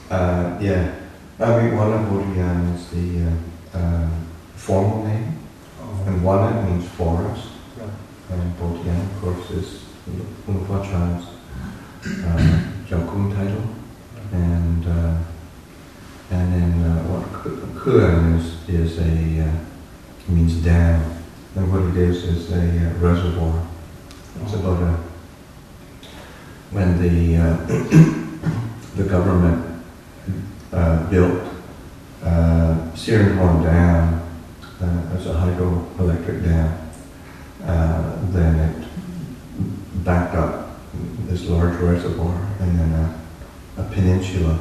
Yeah. I mean, Wana Bodhian is the formal name, and Wana means forest, and Bodhian, of course, is Lupa Chan's Jokum title, and then what Kuan is means dam, and what it is a reservoir. It's about when the government built Sirindhorn Dam as a hydroelectric dam, then it backed up this large reservoir, and then a peninsula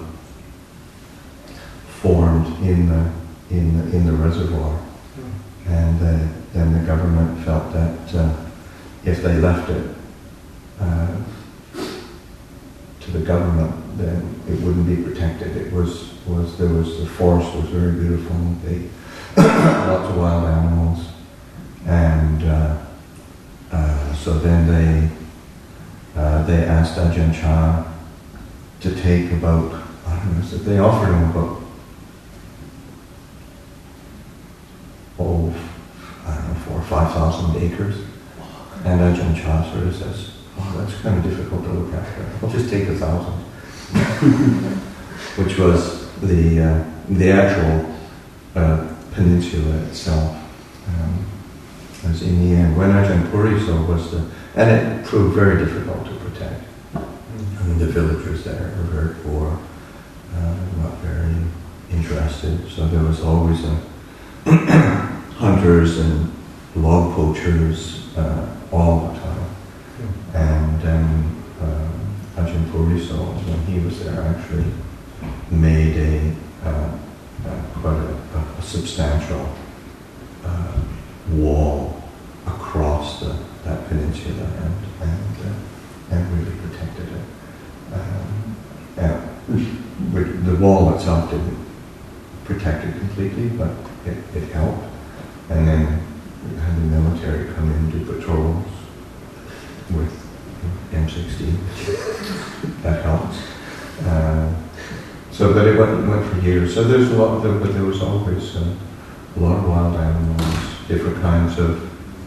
formed in the reservoir, and then the government felt that if they left it to the government, then it wouldn't be protected. The forest was very beautiful, big, lots of wild animals, and so then they asked Ajahn Chah to take about, I don't know, they offered him about 4,000 or 5,000 acres, and Ajahn Chah sort of says, "Oh, that's kind of difficult to look after. I'll just take 1,000." Which was the actual peninsula itself. As in the end, when Ajahn Puriso was and it proved very difficult to protect. I mean, the villagers there were very poor, not very interested, so there was always hunters and log poachers all the time. And Ajahn Puriso, when he was there, actually made quite a substantial wall across that peninsula and really protected it. The wall itself didn't protect it completely, but it helped. And then we had the military come in and do patrols with M16. That helps. But it went for years. So there's a lot, but there was always a lot of wild animals, different kinds of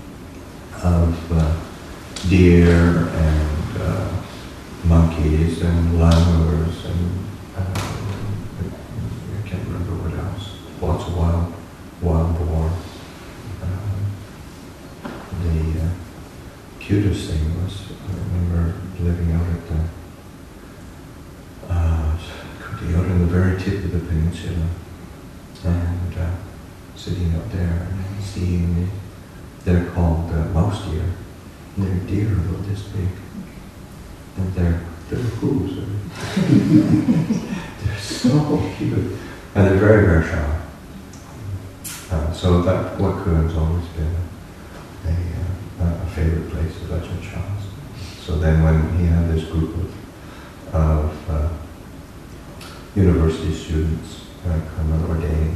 deer and monkeys and lemurs and I can't remember what else. Lots of wild boar. The cutest thing was, I remember living out at out in the very tip of the peninsula, and sitting up there and seeing they're called mouse deer. And they're deer about this big, and they're who's. They're so cute, and they're very, very shy. So that Wakuan's always been a favorite place of Ajahn Chah's. So then when he had this group of university students come and ordain,